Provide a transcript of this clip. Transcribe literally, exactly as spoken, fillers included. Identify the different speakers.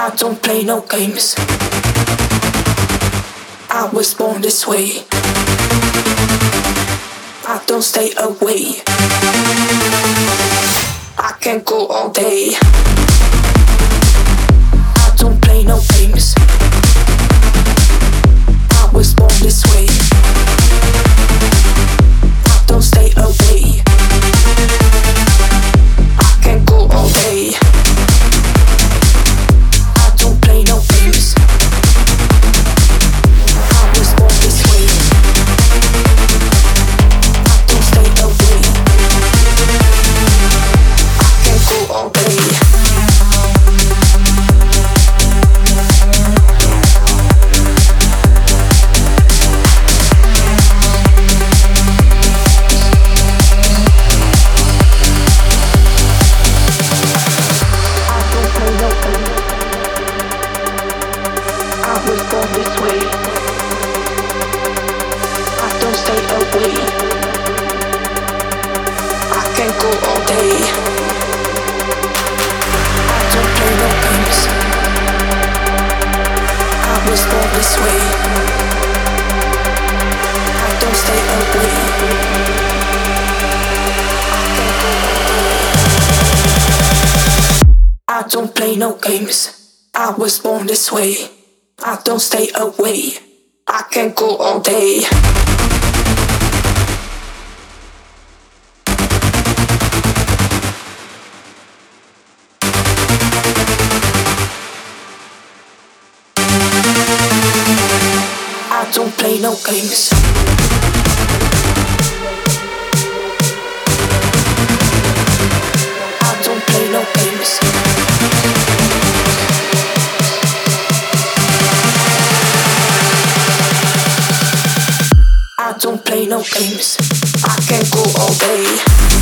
Speaker 1: I don't play no games. I was born this way. I don't stay away. I can go all day. I don't play no games. I was born this way. I don't stay away. I can go all day. I don't play no games. I was born this way. I don't stay away. I can go all day. I don't play no games. I was born this way. I don't stay away. I can go all day. I don't play no games. I don't play no games. I don't play no games. I can go all day.